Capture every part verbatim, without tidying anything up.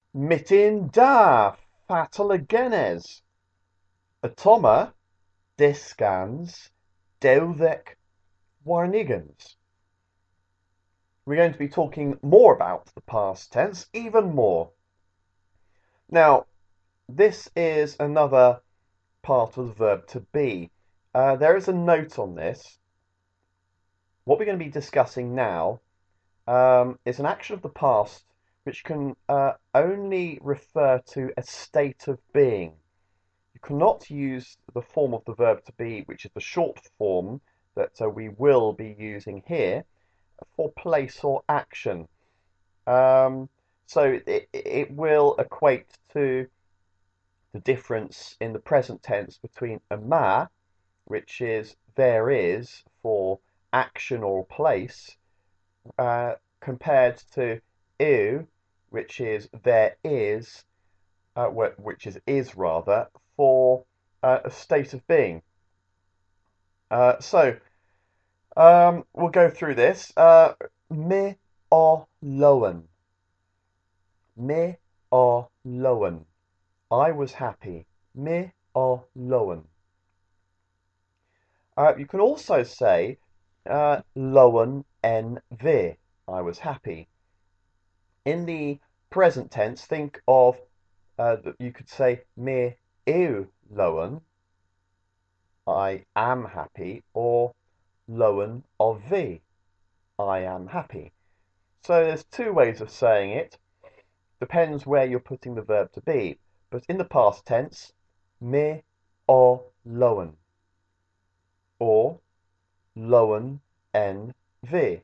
Mitin da fatalagenes. Atoma discans deuddec warnigans. We're going to be talking more about the past tense, even more. Now, this is another part of the verb to be. Uh, there is a note on this. What we're going to be discussing now um, is an action of the past which can uh, only refer to a state of being. You cannot use the form of the verb to be, which is the short form that uh, we will be using here, for place or action. Um, so it, it will equate to the difference in the present tense between ama, which is there is for action or place, uh, compared to eu, which is there is, uh, which is is rather, for uh, a state of being. Uh, so um, we'll go through this. Uh, me or lowen. Me or lowen. I was happy. Me or lowen. Uh, you can also say uh, lowen en vi. I was happy. In the present tense, think of uh, you could say me eu lowen. I am happy, or lowen of vi. I am happy. So there's two ways of saying it. Depends where you're putting the verb to be. But in the past tense, me or lowen, or lowen en vi.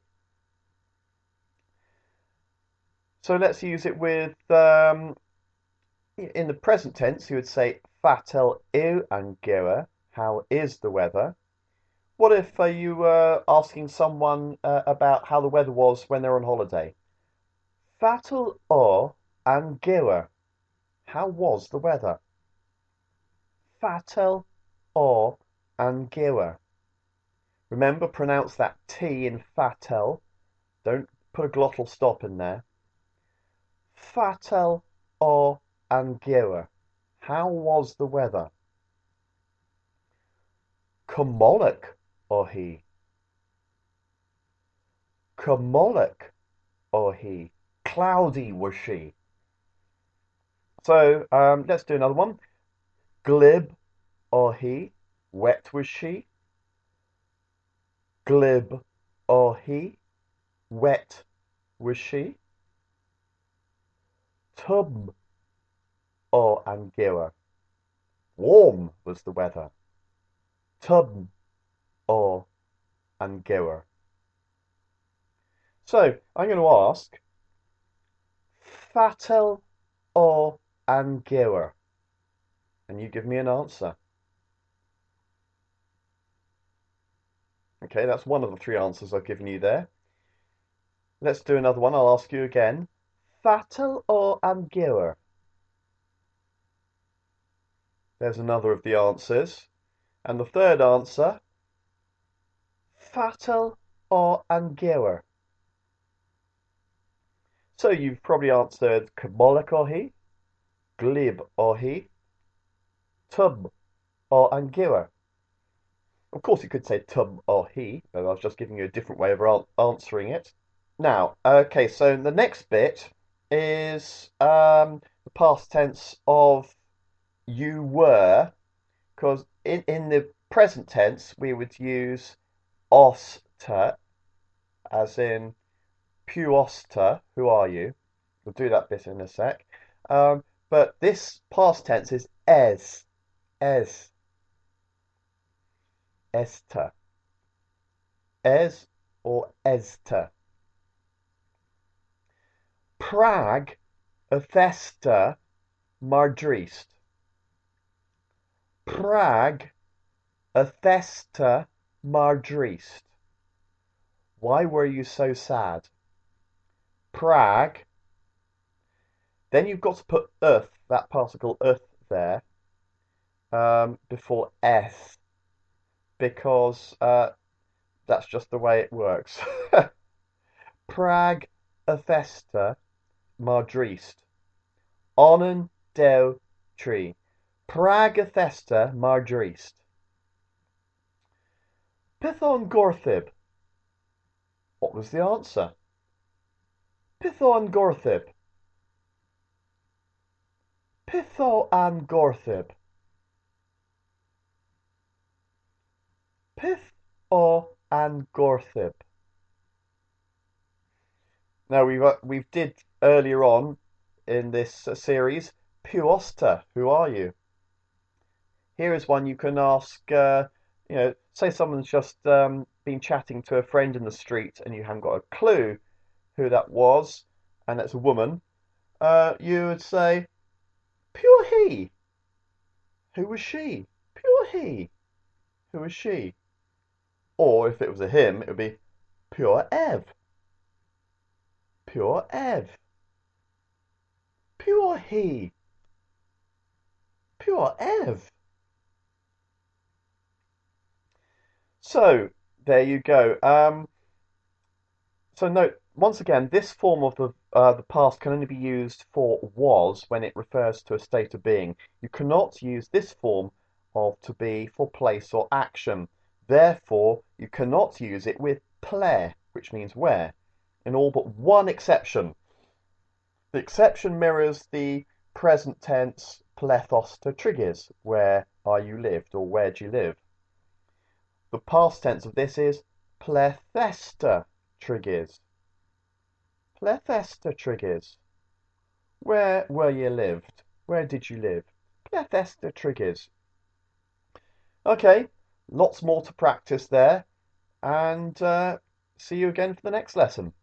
So let's use it with, um, in the present tense, you would say fatel yw an gyrra, how is the weather? What if uh, you were asking someone uh, about how the weather was when they're on holiday? Fatel o an gyrra, how was the weather? Fatel o an gyrra. Remember, pronounce that T in fatel. Don't put a glottal stop in there. Fatel o an gyrra. How was the weather? Cymolec o hi. Cymolec o hi. Cloudy was she. So um, let's do another one. Glib o hi. Wet was she. Glib o hi. Wet was she. Tub o an gyrra. Warm was the weather. Tub o an gyrra. So I'm going to ask, fatel o an gyrra, and you give me an answer. Okay, that's one of the three answers I've given you there. Let's do another one. I'll ask you again. Fatel o an gyrra. There's another of the answers. And the third answer, fatel o an gyrra. So you've probably answered cymolec o hi, glib o hi, tub o an gyrra. Of course, you could say tub o hi, but I was just giving you a different way of answering it. Now, okay, so the next bit is um, the past tense of you were, because in, in the present tense we would use oster, as in puoster, who are you? We'll do that bit in a sec. Um, but this past tense is es, es, ester, es or ester. Prague ythester mar drist. Prague ythester mar drist. Why were you so sad? Prague. Then you've got to put earth, that particle earth there, um, before s, because uh, that's just the way it works. Prague ythester mar drist. Onan dew tree. Pragathesta margerist. Python gorthib. What was the answer? Python gorthib. Pytho an gorthib. Pith o an gorthib. Now we've uh, we've did earlier on in this uh, series Puosta. Who are you? Here is one you can ask. Uh, you know, say someone's just um, been chatting to a friend in the street, and you haven't got a clue who that was, and it's a woman. Uh, you would say, "Pure he." Who was she? Pure he. Who was she? Or if it was a him, it would be Pure Ev. Pure Ev. Pure he. Pure Ev. So there you go. Um, so note once again, this form of the uh, the past can only be used for was when it refers to a state of being. You cannot use this form of to be for place or action. Therefore, you cannot use it with ple, which means where, in all but one exception. The exception mirrors the present tense plethos to trigis, where are you lived or where do you live. The past tense of this is plethesta trigis. Plethesta trigis. Where were you lived? Where did you live? Plethesta trigis. Okay, lots more to practice there, and uh, see you again for the next lesson.